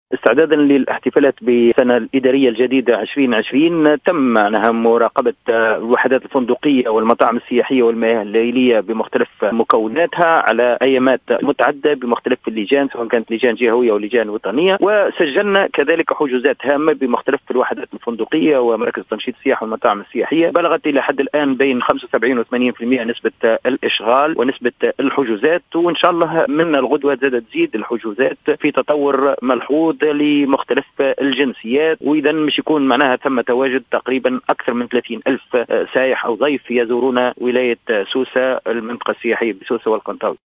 استعدادا للاحتفالات بالسنة الإدارية الجديدة 2020 تم معناها مراقبة الوحدات الفندقية والمطاعم السياحية والمياه الليلية بمختلف مكوناتها على أيامات متعددة بمختلف اللجان، سواء كانت لجان جهوية أو لجان وطنية، وسجلنا كذلك حجوزات هامة بمختلف الوحدات الفندقية ومراكز تنشيط السياحة والمطاعم السياحية، بلغت إلى حد الآن بين 75 و 80% نسبة الإشغال ونسبة الحجوزات، وإن شاء الله من الغدوة تزيد الحجوزات في تطور ملحوظ لمختلف الجنسيات. وإذا مش يكون معناها ثم تواجد تقريبا أكثر من 30 ألف سائح أو ضيف يزورون ولاية سوسة، المنطقة السياحية بسوسة والقنطاوي.